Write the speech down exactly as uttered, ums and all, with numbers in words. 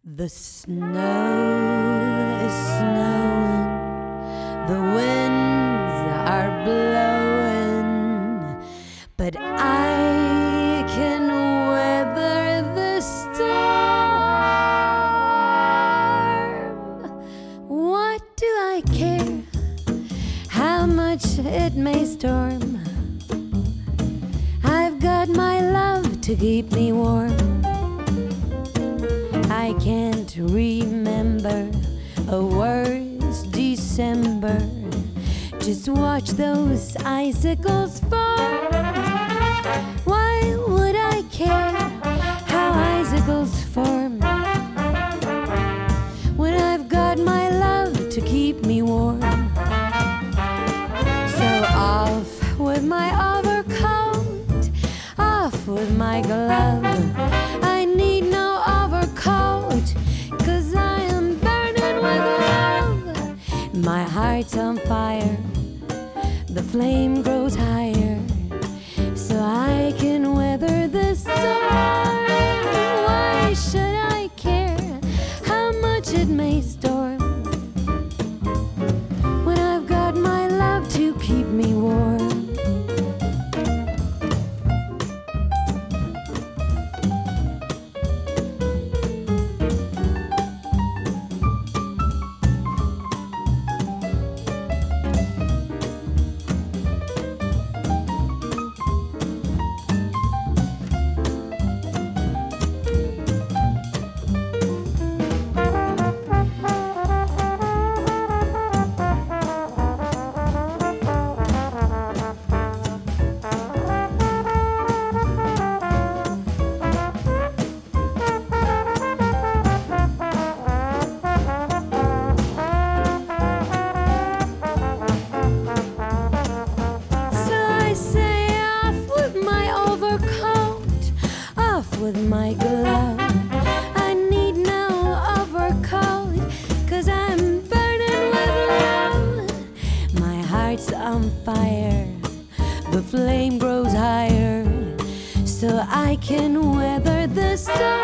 The snow is snowing, the winds are blowing, but I can weather the storm. What do I care how much it may storm? I've got my love to keep me warm. I can't remember a worse December. Just watch those icicles fall. Why would I care how icicles form when I've got my love to keep me warm? So off with my overcoat, off with my glove. I need no overcoat, 'cause I am burning with love. My heart's on fire, the flame grows higher, so I can weather the storm. Why should I care how much it may storm when I've got my love to keep me warm? With my glove, I need no overcoat, 'cause I'm burning with love. My heart's on fire, the flame grows higher, so I can weather the storm.